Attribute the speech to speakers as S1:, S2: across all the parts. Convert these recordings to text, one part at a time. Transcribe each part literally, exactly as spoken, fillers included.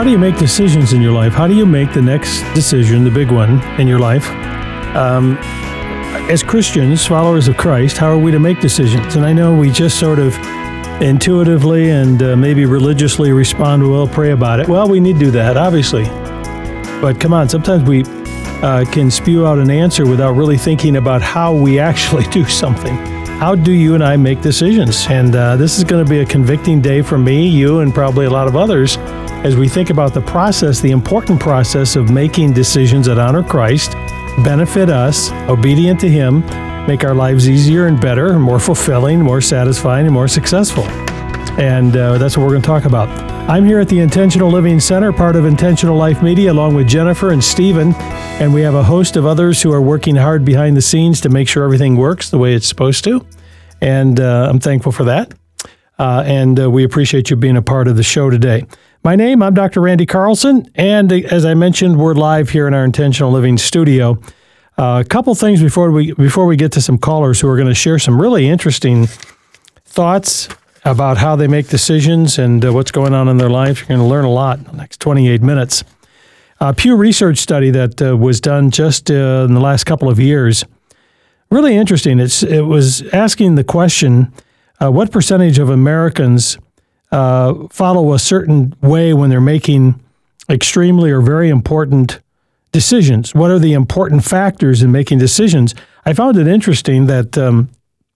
S1: do you make decisions in your life? How do you make the next decision, the big one in your life? Um, as Christians, followers of Christ, how are we to make decisions? And I know we just sort of intuitively and uh, maybe religiously respond, well, pray about it. Well, we need to do that, obviously. But come on, sometimes we uh, can spew out an answer without really thinking about how we actually do something. How do you and I make decisions? And uh, this is going to be a convicting day for me, you, and probably a lot of others as we think about the process, the important process of making decisions that honor Christ, benefit us, obedient to Him, make our lives easier and better, more fulfilling, more satisfying, and more successful. And uh, that's what we're going to talk about. I'm here at the Intentional Living Center, part of Intentional Life Media, along with Jennifer and Stephen. And we have a host of others who are working hard behind the scenes to make sure everything works the way it's supposed to. And uh, I'm thankful for that. Uh, and uh, we appreciate you being a part of the show today. My name, I'm Doctor Randy Carlson. And as I mentioned, we're live here in our Intentional Living studio. Uh, a couple things before we before we get to some callers who are going to share some really interesting thoughts about how they make decisions and uh, what's going on in their life. You're going to learn a lot in the next twenty-eight minutes. A Pew Research study that uh, was done just uh, in the last couple of years, really interesting. It's It was asking the question, uh, what percentage of Americans uh, follow a certain way when they're making extremely or very important decisions? What are the important factors in making decisions? I found it interesting that um,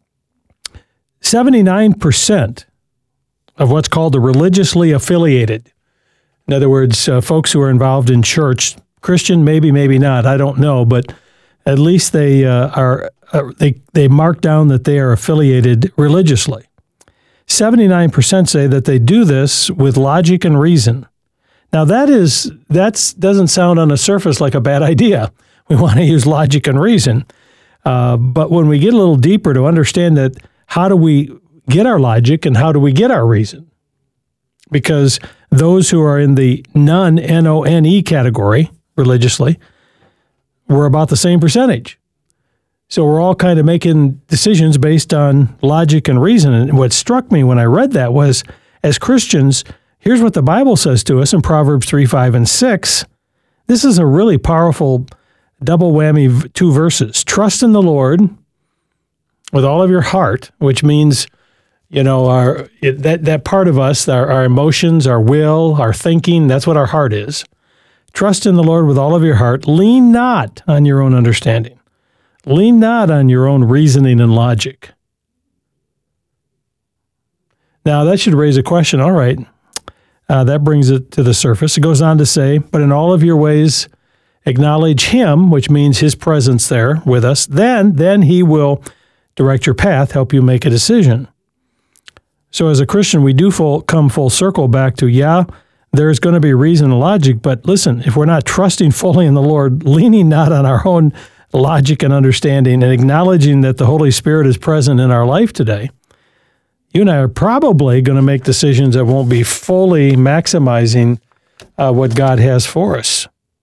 S1: seventy-nine percent of what's called the religiously affiliated, in other words, uh, folks who are involved in church, Christian, maybe, maybe not, I don't know, but at least they uh, are uh, they they mark down that they are affiliated religiously. seventy-nine percent say that they do this with logic and reason. Now that is that's doesn't sound on the surface like a bad idea. We want to use logic and reason, uh, but when we get a little deeper to understand that, how do we get our logic and how do we get our reason? Because those who are in the none, N O N E category religiously, we're about the same percentage. So we're all kind of making decisions based on logic and reason. And what struck me when I read that was, as Christians, here's what the Bible says to us in Proverbs three, five, and six. This is a really powerful double whammy, two verses. Trust in the Lord with all of your heart, which means, you know, our it, that that part of us, our, our emotions, our will, our thinking, that's what our heart is. Trust in the Lord with all of your heart. Lean not on your own understanding. Lean not on your own reasoning and logic. Now, that should raise a question. All right, uh, that brings it to the surface. It goes on to say, but in all of your ways acknowledge Him, which means His presence there with us. Then, then He will direct your path, help you make a decision. So as a Christian, we do full, come full circle back to, yeah, there's going to be reason and logic, but listen, if we're not trusting fully in the Lord, leaning not on our own logic and understanding, and acknowledging that the Holy Spirit is present in our life today, you and I are probably going to make decisions that won't be fully maximizing uh, what God has for us.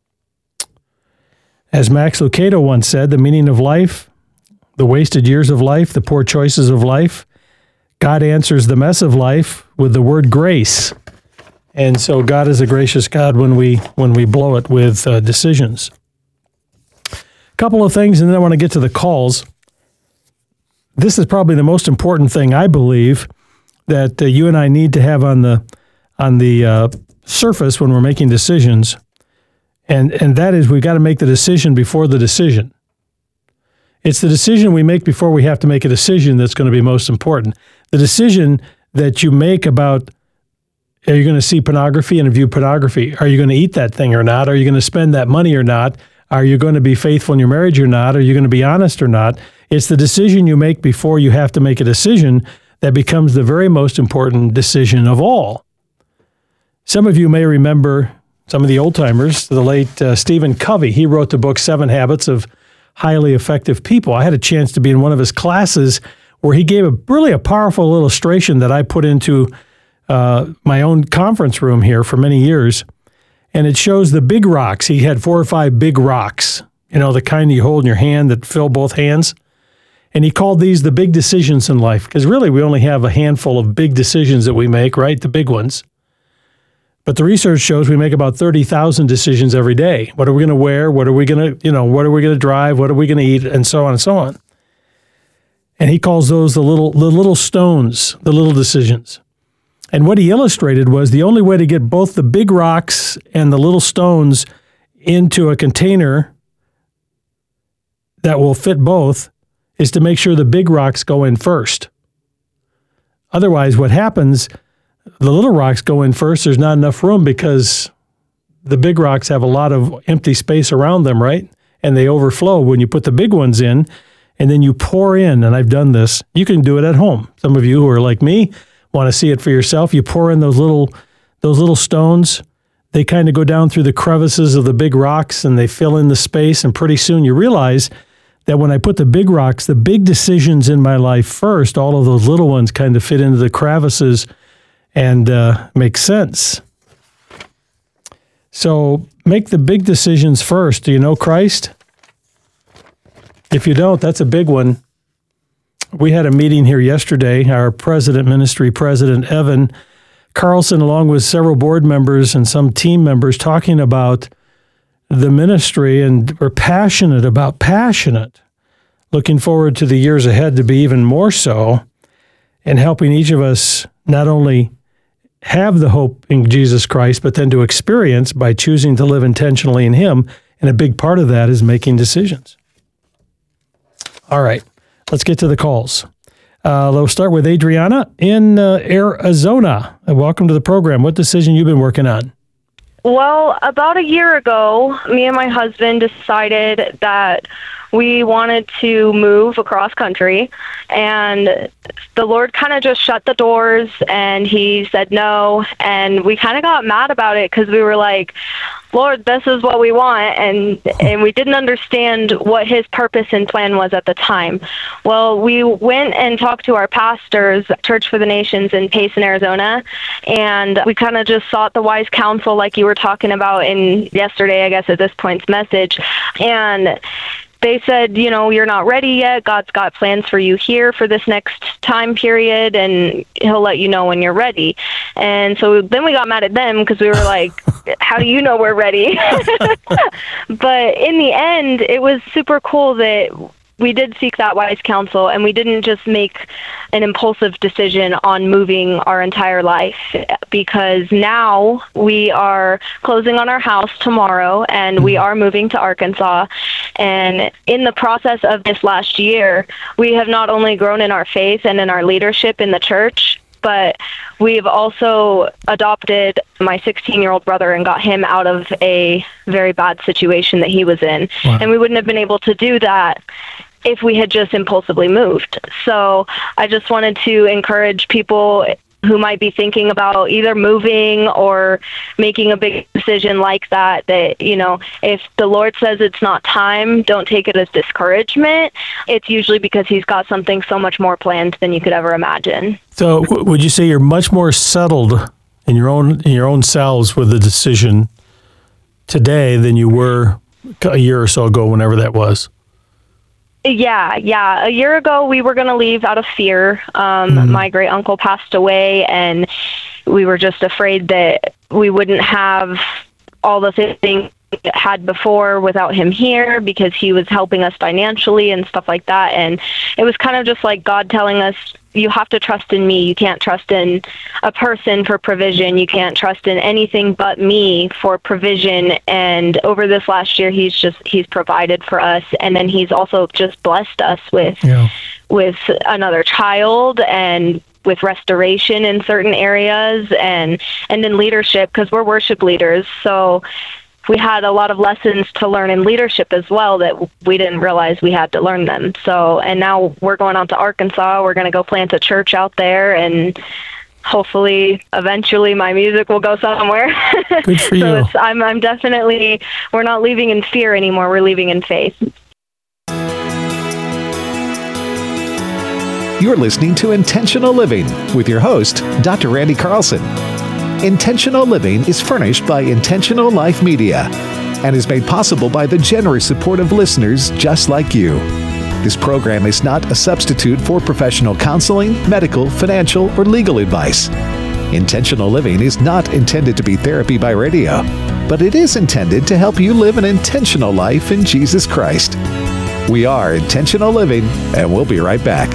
S1: As Max Lucado once said, the meaning of life, the wasted years of life, the poor choices of life, God answers the mess of life with the word grace. And so God is a gracious God when we when we blow it with uh, decisions. A couple of things, and then I want to get to the calls. This is probably the most important thing, I believe, that uh, you and I need to have on the on the uh, surface when we're making decisions, and and that is we've got to make the decision before the decision. It's the decision we make before we have to make a decision that's going to be most important. The decision that you make about, are you going to see pornography and view pornography? Are you going to eat that thing or not? Are you going to spend that money or not? Are you going to be faithful in your marriage or not? Are you going to be honest or not? It's the decision you make before you have to make a decision that becomes the very most important decision of all. Some of you may remember, some of the old-timers, the late uh, Stephen Covey. He wrote the book Seven Habits of Highly Effective People. I had a chance to be in one of his classes where he gave a really a powerful illustration that I put into uh, my own conference room here for many years. And it shows the big rocks. He had four or five big rocks, you know, the kind you hold in your hand that fill both hands. And he called these the big decisions in life, because really we only have a handful of big decisions that we make, right? The big ones. But the research shows we make about thirty thousand decisions every day. What are we going to wear? What are we going to, you know, what are we going to drive? What are we going to eat? And so on and so on. And he calls those the little, the little stones, the little decisions. And what he illustrated was the only way to get both the big rocks and the little stones into a container that will fit both is to make sure the big rocks go in first. Otherwise, what happens, the little rocks go in first, there's not enough room because the big rocks have a lot of empty space around them, right? And they overflow when you put the big ones in, and then you pour in, and I've done this. You can do it at home. Some of you who are like me want to see it for yourself. You pour in those little those little stones. They kind of go down through the crevices of the big rocks, and they fill in the space, and pretty soon you realize that when I put the big rocks, the big decisions in my life first, all of those little ones kind of fit into the crevices and uh, make sense. So make the big decisions first. Do you know Christ? If you don't, that's a big one. We had a meeting here yesterday. Our president, ministry president, Evan Carlson, along with several board members and some team members, talking about the ministry, and we're passionate about passionate, looking forward to the years ahead to be even more so, and helping each of us not only have the hope in Jesus Christ, but then to experience by choosing to live intentionally in Him. And a big part of that is making decisions. All right, let's get to the calls. Uh, let's start with Adriana in uh, Arizona. Welcome to the program. What decision you been working on?
S2: Well, about a year ago, me and my husband decided that we wanted to move across country, and the Lord kind of just shut the doors, and He said no, and we kind of got mad about it because we were like, Lord, this is what we want, and and we didn't understand what His purpose and plan was at the time. Well, we went and talked to our pastors, Church for the Nations in Payson, Arizona, and we kind of just sought the wise counsel like you were talking about in yesterday, I guess, at this point's message, and they said, you know, you're not ready yet. God's got plans for you here for this next time period, and He'll let you know when you're ready. And so then we got mad at them because we were like, how do you know we're ready? But in the end, it was super cool that we did seek that wise counsel, and we didn't just make an impulsive decision on moving our entire life, because now we are closing on our house tomorrow, and we are moving to Arkansas. And in the process of this last year, we have not only grown in our faith and in our leadership in the church, but we've also adopted my sixteen-year-old brother and got him out of a very bad situation that he was in. Wow. And we wouldn't have been able to do that if we had just impulsively moved. So I just wanted to encourage people who might be thinking about either moving or making a big decision like that, that, you know, if the Lord says it's not time, don't take it as discouragement. It's usually because He's got something so much more planned than you could ever imagine.
S1: So w- would you say you're much more settled in your own in your own selves with the decision today than you were a year or so ago, whenever that was?
S2: Yeah, yeah. A year ago, we were going to leave out of fear. Um, mm-hmm. My great uncle passed away, and we were just afraid that we wouldn't have all the things we had before without him here, because he was helping us financially and stuff like that. And it was kind of just like God telling us, you have to trust in me. You can't trust in a person for provision. You can't trust in anything but me for provision. And over this last year, he's just, he's provided for us. And then he's also just blessed us with, yeah. with another child and with restoration in certain areas, and, and in leadership, because we're worship leaders. So we had a lot of lessons to learn in leadership as well that we didn't realize we had to learn them. So, and now we're going out to Arkansas. We're going to go plant a church out there, and hopefully eventually my music will go somewhere.
S1: Good for you.
S2: So it's, I'm, I'm definitely, we're not leaving in fear anymore. We're leaving in faith.
S3: You're listening to Intentional Living with your host, Doctor Randy Carlson. Intentional Living is furnished by Intentional Life Media and is made possible by the generous support of listeners just like you. This program is not a substitute for professional counseling, medical, financial, or legal advice. Intentional Living is not intended to be therapy by radio, but it is intended to help you live an intentional life in Jesus Christ. We are Intentional Living, and we'll be right back.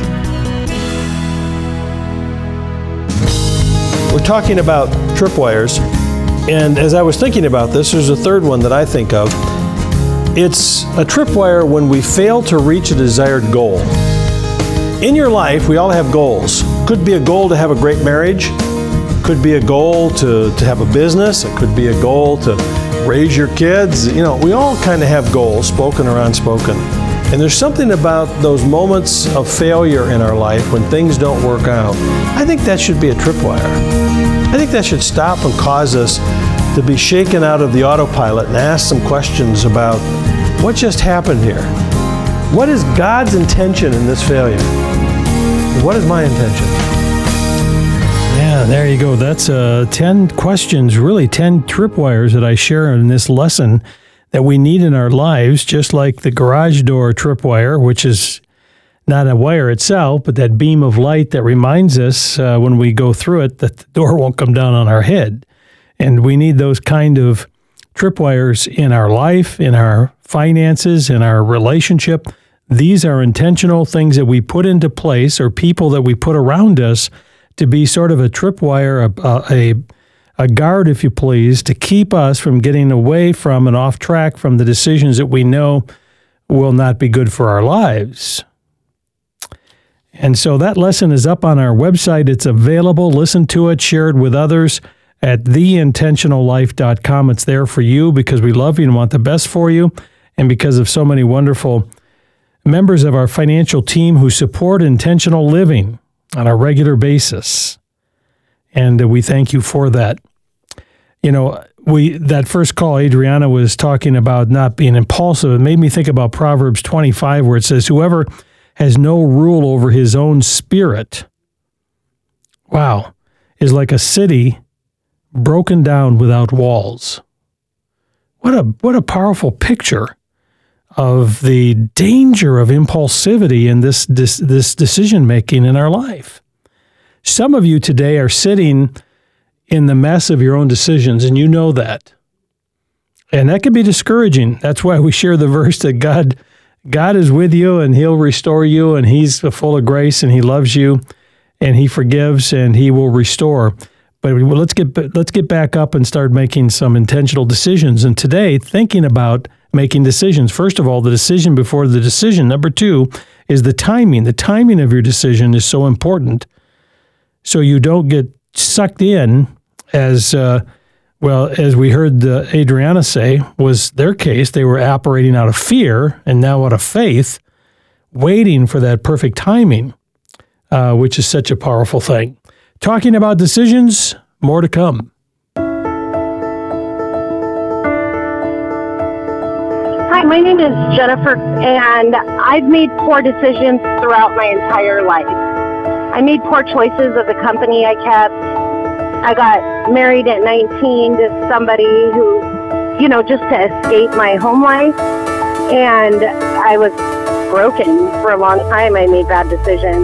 S1: We're talking about tripwires, and as I was thinking about this, there's a third one that I think of. It's a tripwire when we fail to reach a desired goal. In your life, we all have goals. Could be a goal to have a great marriage, could be a goal to, to have a business, it could be a goal to raise your kids. You know, we all kind of have goals, spoken or unspoken. And there's something about those moments of failure in our life when things don't work out. I think that should be a tripwire. I think that should stop and cause us to be shaken out of the autopilot and ask some questions about what just happened here. What is God's intention in this failure? What is my intention? Yeah, there you go. That's uh, ten questions, really ten tripwires that I share in this lesson that we need in our lives, just like the garage door tripwire, which is not a wire itself, but that beam of light that reminds us uh, when we go through it that the door won't come down on our head. And we need those kind of tripwires in our life, in our finances, in our relationship. These are intentional things that we put into place, or people that we put around us to be sort of a tripwire, a, a a guard, if you please, to keep us from getting away from and off track from the decisions that we know will not be good for our lives. And so that lesson is up on our website. It's available. Listen to it, share it with others at the intentional life dot com. It's there for you because we love you and want the best for you, and because of so many wonderful members of our financial team who support intentional living on a regular basis. And uh, we thank you for that. You know, we that first call, Adriana was talking about not being impulsive. It made me think about Proverbs twenty-five, where it says, whoever has no rule over his own spirit, wow, is like a city broken down without walls. What a what a powerful picture of the danger of impulsivity in this this, this decision making in our life. Some of you today are sitting in the mess of your own decisions, and you know that. And that can be discouraging. That's why we share the verse that God God is with you, and he'll restore you, and he's full of grace, and he loves you, and he forgives, and he will restore. But let's get let's get back up and start making some intentional decisions. And today, thinking about making decisions. First of all, the decision before the decision. Number two is the timing. The timing of your decision is so important, so you don't get sucked in as, uh, well, as we heard uh, Adriana say, was their case. They were operating out of fear and now out of faith, waiting for that perfect timing, uh, which is such a powerful thing. Talking about decisions, more to come.
S4: Hi, my name is Jennifer, and I've made poor decisions throughout my entire life. I made poor choices of the company I kept. I got married at nineteen to somebody who, you know, just to escape my home life. And I was broken for a long time. I made bad decisions.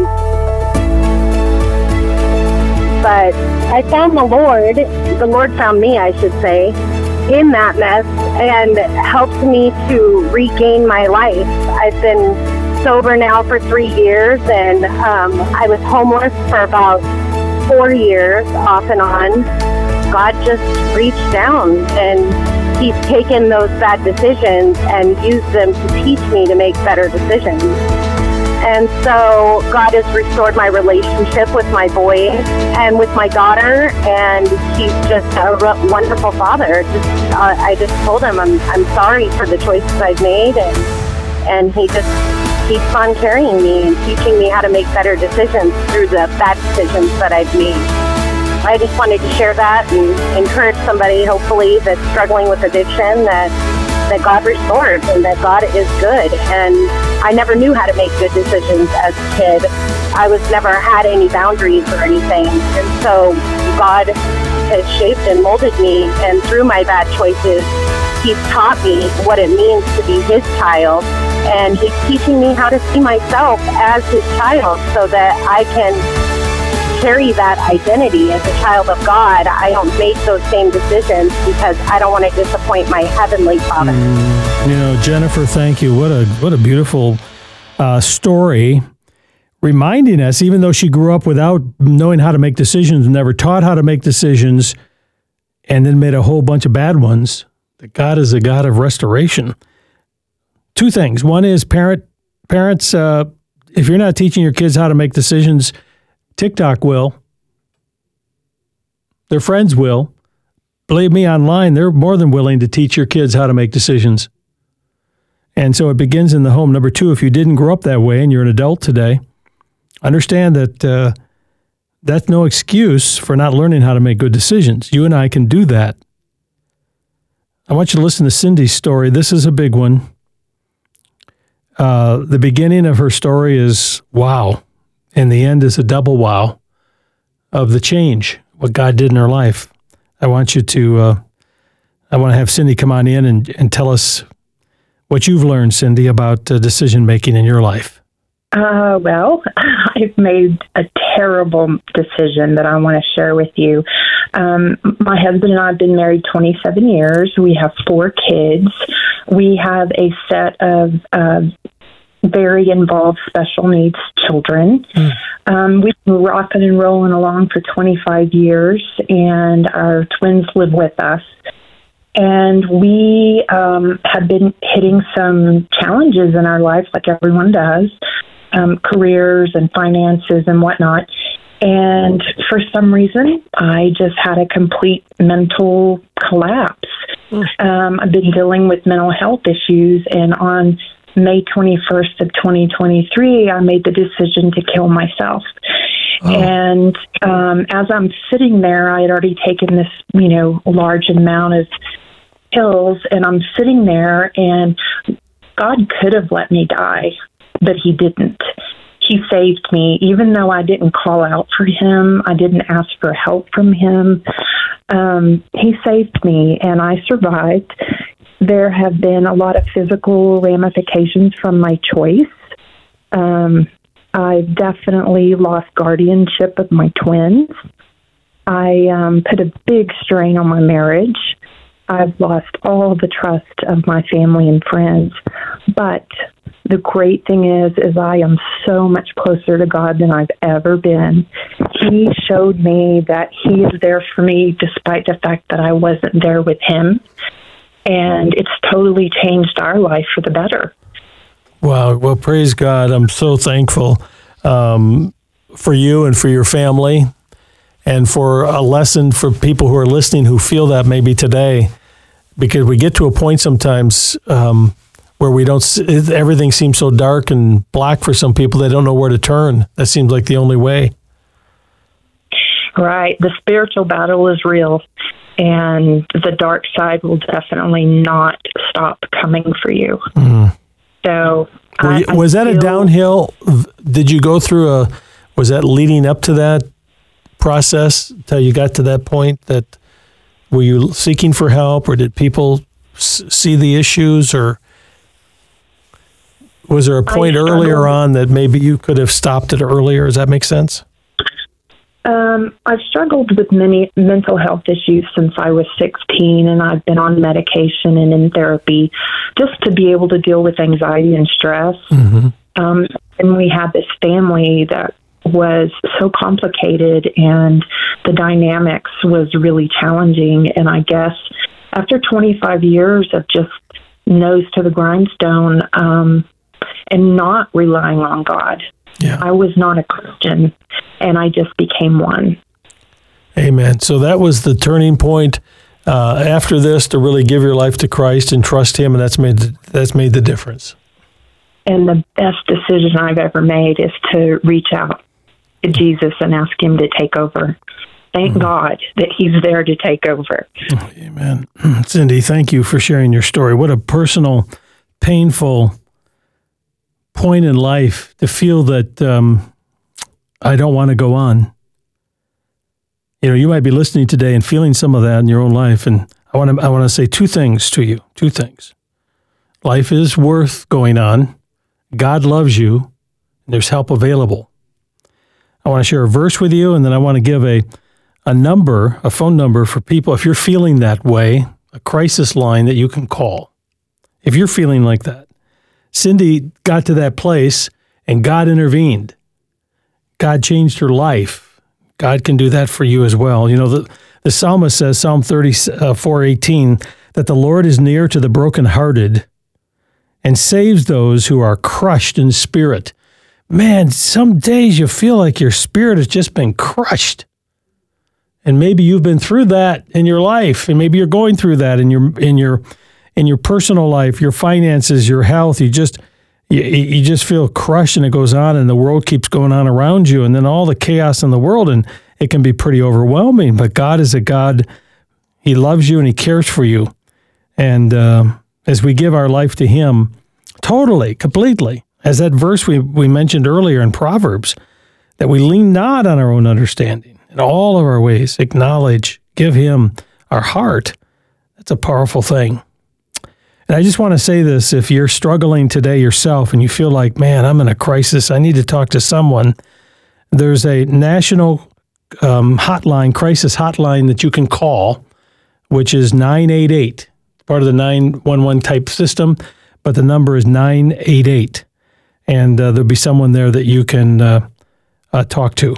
S4: But I found the Lord, the Lord found me, I should say, in that mess and helped me to regain my life. I've been sober now for three years, and um, I was homeless for about four years, off and on. God just reached down, and he's taken those bad decisions and used them to teach me to make better decisions. And so God has restored my relationship with my boys and with my daughter, and he's just a wonderful father. Just, uh, I just told him I'm I'm sorry for the choices I've made, and and he just keeps on carrying me and teaching me how to make better decisions through the bad decisions that I've made. I just wanted to share that and encourage somebody, hopefully, that's struggling with addiction, that that God restores and that God is good. And I never knew how to make good decisions as a kid. I was never had any boundaries or anything. And so God has shaped and molded me, and through my bad choices, he's taught me what it means to be his child. And he's teaching me how to see myself as his child so that I can carry that identity as a child of God. I don't make those same decisions because I don't want to disappoint my Heavenly Father.
S1: Mm, you know, Jennifer, thank you. What a what a beautiful uh, story, reminding us, even though she grew up without knowing how to make decisions, never taught how to make decisions, and then made a whole bunch of bad ones, that God is a God of restoration. Two things. One is parent parents, uh, if you're not teaching your kids how to make decisions, TikTok will. Their friends will. Believe me, online, they're more than willing to teach your kids how to make decisions. And so it begins in the home. Number two, if you didn't grow up that way and you're an adult today, understand that uh, that's no excuse for not learning how to make good decisions. You and I can do that. I want you to listen to Cindy's story. This is a big one. Uh, the beginning of her story is wow. And the end is a double wow of the change, what God did in her life. I want you to, uh, I want to have Cindy come on in and, and tell us what you've learned, Cindy, about uh, decision-making in your life.
S5: Uh, well, I've made a terrible decision that I want to share with you. Um, my husband and I have been married twenty-seven years. We have four kids. We have a set of uh, very involved special needs children. Mm. Um, we've been rocking and rolling along for twenty-five years, and our twins live with us. And we um, have been hitting some challenges in our life, like everyone does, um, careers and finances and whatnot. And for some reason, I just had a complete mental collapse. Mm. Um, I've been dealing with mental health issues, and on May twenty-first of twenty twenty-three, I made the decision to kill myself. Oh. And um, as I'm sitting there, I had already taken this, you know, large amount of pills, and I'm sitting there, and God could have let me die, but He didn't. He saved me, even though I didn't call out for Him. I didn't ask for help from Him. Um, he saved me, and I survived. There have been a lot of physical ramifications from my choice. Um, I definitely lost guardianship of my twins. I um, put a big strain on my marriage. I've lost all the trust of my family and friends. But the great thing is, is I am so much closer to God than I've ever been. He showed me that He is there for me despite the fact that I wasn't there with Him. And it's totally changed our life for the better.
S1: Wow. Well, praise God. I'm so thankful um, for you and for your family, and for a lesson for people who are listening who feel that maybe today, because we get to a point sometimes um, where we don't, everything seems so dark and black for some people, they don't know where to turn. That seems like the only way.
S5: Right. The spiritual battle is real. And the dark side will definitely not stop coming for you. Mm-hmm. So,
S1: I, you, was I that feel, a downhill? Did you go through a? Was that leading up to that process until you got to that point? That were you seeking for help, or did people s- see the issues, or was there a point earlier on that maybe you could have stopped it earlier? Does that make sense?
S5: Um, I've struggled with many mental health issues since I was sixteen, and I've been on medication and in therapy just to be able to deal with anxiety and stress. Mm-hmm. Um, and we had this family that was so complicated, and the dynamics was really challenging. And I guess after twenty-five years of just nose to the grindstone um, and not relying on God, yeah. I was not a Christian, and I just became one.
S1: Amen. So that was the turning point uh, after this to really give your life to Christ and trust Him, and that's made the, that's made the difference.
S5: And the best decision I've ever made is to reach out to Jesus and ask Him to take over. Thank mm-hmm. God that He's there to take over.
S1: Oh, amen. Cindy, thank you for sharing your story. What a personal, painful point in life to feel that um, I don't want to go on. You know, you might be listening today and feeling some of that in your own life, and I want to I want to say two things to you. Two things. Life is worth going on. God loves you, and there's help available. I want to share a verse with you, and then I want to give a, a number, a phone number for people, if you're feeling that way, a crisis line that you can call. If you're feeling like that. Cindy got to that place, and God intervened. God changed her life. God can do that for you as well. You know, the, the psalmist says, Psalm thirty-four eighteen, that the Lord is near to the brokenhearted and saves those who are crushed in spirit. Man, some days you feel like your spirit has just been crushed. And maybe you've been through that in your life, and maybe you're going through that in your in your in your personal life, your finances, your health. You just you, you just feel crushed, and it goes on, and the world keeps going on around you, and then all the chaos in the world, and it can be pretty overwhelming. But God is a God. He loves you and He cares for you. And uh, as we give our life to Him, totally, completely, as that verse we, we mentioned earlier in Proverbs, that we lean not on our own understanding. In all of our ways, acknowledge, give Him our heart. That's a powerful thing. And I just want to say this, if you're struggling today yourself and you feel like, man, I'm in a crisis, I need to talk to someone, there's a national um, hotline, crisis hotline that you can call, which is nine eight eight, part of the nine one one type system, but the number is nine eight eight. And uh, there'll be someone there that you can uh, uh, talk to.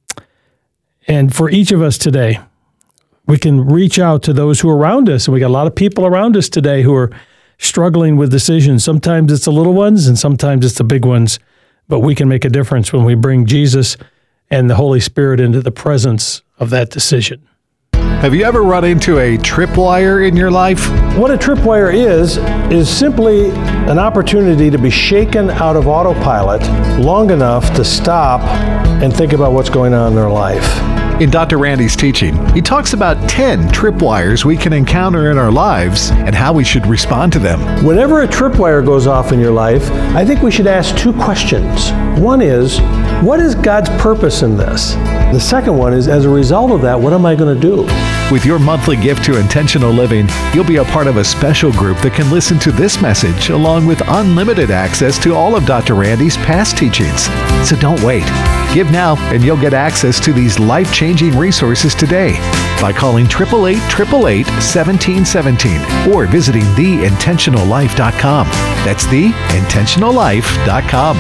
S1: And for each of us today, we can reach out to those who are around us. And we got a lot of people around us today who are struggling with decisions. Sometimes it's the little ones and sometimes it's the big ones. But we can make a difference when we bring Jesus and the Holy Spirit into the presence of that decision.
S3: Have you ever run into a tripwire in your life?
S1: What a tripwire is, is simply an opportunity to be shaken out of autopilot long enough to stop and think about what's going on in their life.
S3: In Doctor Randy's teaching, he talks about ten tripwires we can encounter in our lives and how we should respond to them.
S1: Whenever a tripwire goes off in your life, I think we should ask two questions. One is, what is God's purpose in this? The second one is, as a result of that, what am I going to do?
S3: With your monthly gift to Intentional Living, you'll be a part of a special group that can listen to this message along with unlimited access to all of Doctor Randy's past teachings. So don't wait. Give now and you'll get access to these life-changing resources today by calling eight eight eight, eight eight eight, one seven one seven or visiting the intentional life dot com. That's the intentional life dot com.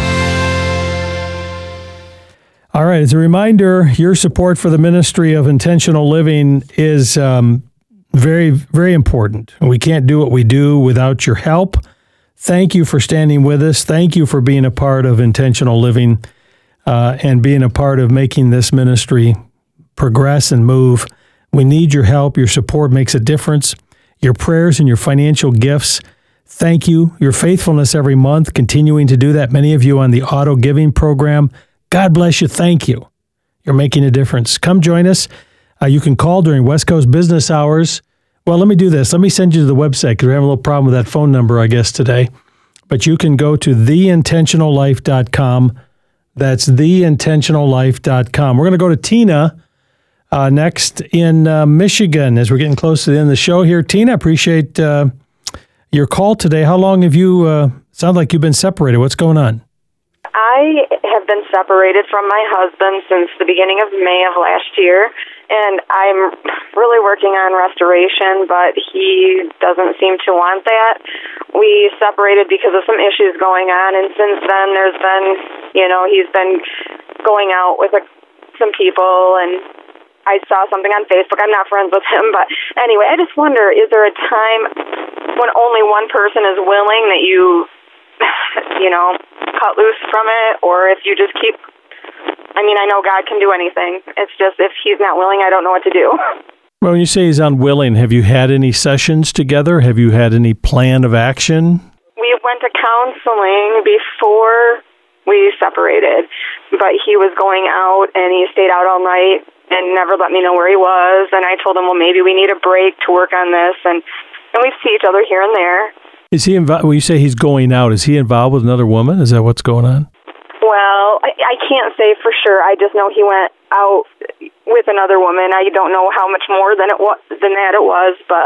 S1: All right, as a reminder, your support for the ministry of Intentional Living is um, very, very important. We can't do what we do without your help. Thank you for standing with us. Thank you for being a part of Intentional Living uh, and being a part of making this ministry progress and move. We need your help. Your support makes a difference. Your prayers and your financial gifts. Thank you. Your faithfulness every month, continuing to do that. Many of you on the auto giving program. God bless you. Thank you. You're making a difference. Come join us. Uh, you can call during West Coast business hours. Well, let me do this. Let me send you to the website because we're having a little problem with that phone number, I guess, today. But you can go to the intentional life dot com. That's the intentional life dot com. We're going to go to Tina uh, next in uh, Michigan as we're getting close to the end of the show here. Tina, appreciate uh, your call today. How long have you, uh, sound like you've been separated. What's going on?
S6: I have been separated from my husband since the beginning of May of last year, and I'm really working on restoration, but he doesn't seem to want that. We separated because of some issues going on, and since then there's been, you know, he's been going out with a, some people, and I saw something on Facebook. I'm not friends with him, but anyway, I just wonder, is there a time when only one person is willing that you, you know, cut loose from it, or if you just keep, I mean, I know God can do anything. It's just if he's not willing, I don't know what to do.
S1: Well, when you say he's unwilling, have you had any sessions together? Have you had any plan of action?
S6: We went to counseling before we separated, but he was going out and he stayed out all night and never let me know where he was. And I told him, well, maybe we need a break to work on this. And, and we see each other here and there.
S1: Is he involved? When you say he's going out, is he involved with another woman? Is that what's going on?
S6: Well, I, I can't say for sure. I just know he went out with another woman. I don't know how much more than it was than that it was, but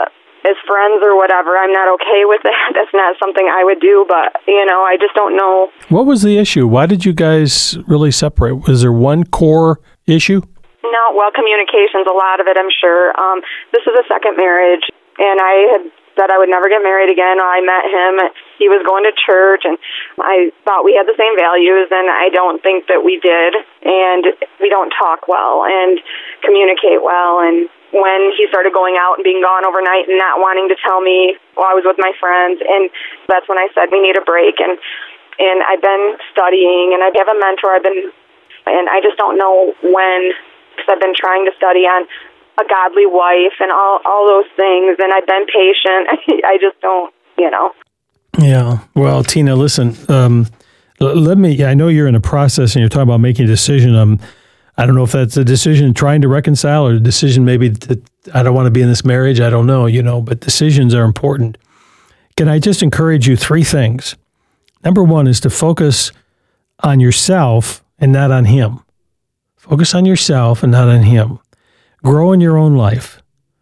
S6: as friends or whatever, I'm not okay with that. That's not something I would do, but, you know, I just don't know.
S1: What was the issue? Why did you guys really separate? Was there one core issue?
S6: No, well, communication's a lot of it, I'm sure. Um, this is a second marriage, and I had said I would never get married again. I met him. He was going to church, and I thought we had the same values, and I don't think that we did, and we don't talk well and communicate well, and when he started going out and being gone overnight and not wanting to tell me while I was with my friends, and that's when I said we need a break, and and I've been studying, and I have a mentor, I've been, and I just don't know when, because I've been trying to study on a godly wife and all, all those things, and I've been patient. I just don't, you know.
S1: Yeah. Well, Tina, listen, um, l- let me, I know you're in a process and you're talking about making a decision. Um, I don't know if that's a decision trying to reconcile or a decision maybe that I don't want to be in this marriage. I don't know, you know, but decisions are important. Can I just encourage you three things? Number one is to focus on yourself and not on him. Focus on yourself and not on him. Grow in your own life.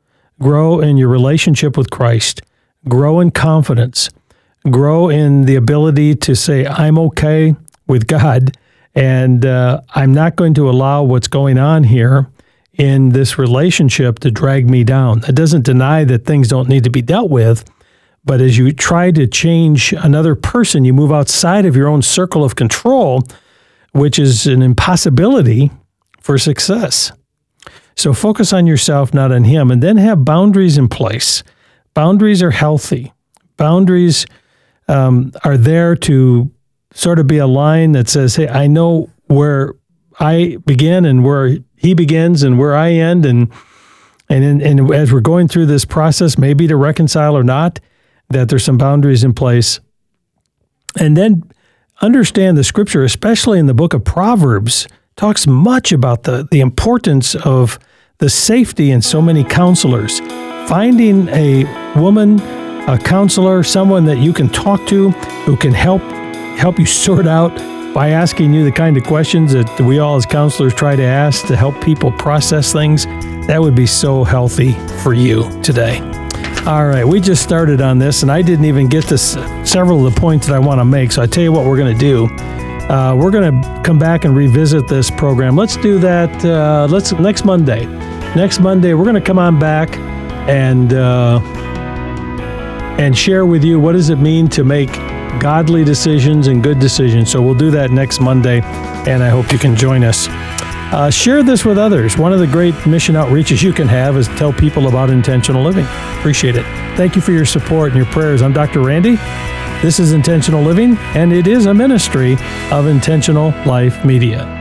S1: Grow in your relationship with Christ. Grow in confidence. Grow in the ability to say, I'm okay with God, and uh, I'm not going to allow what's going on here in this relationship to drag me down. That doesn't deny that things don't need to be dealt with, but as you try to change another person, you move outside of your own circle of control, which is an impossibility for success. So focus on yourself, not on him, and then have boundaries in place. Boundaries are healthy. Boundaries um, are there to sort of be a line that says, hey, I know where I begin and where he begins and where I end. And and, in, and as we're going through this process, maybe to reconcile or not, that there's some boundaries in place. And then understand the scripture, especially in the book of Proverbs, talks much about the, the importance of the safety in so many counselors. Finding a woman, a counselor, someone that you can talk to who can help help you sort out by asking you the kind of questions that we all as counselors try to ask to help people process things, that would be so healthy for you today. All right, we just started on this, and I didn't even get to s- several of the points that I want to make, so I tell you what we're going to do. Uh, we're going to come back and revisit this program. Let's do that uh, Let's next Monday. Next Monday, we're going to come on back and uh, and share with you what does it mean to make godly decisions and good decisions. So we'll do that next Monday, and I hope you can join us. Uh, share this with others. One of the great mission outreaches you can have is tell people about intentional living. Appreciate it. Thank you for your support and your prayers. I'm Doctor Randy. This is Intentional Living, and it is a ministry of Intentional Life Media.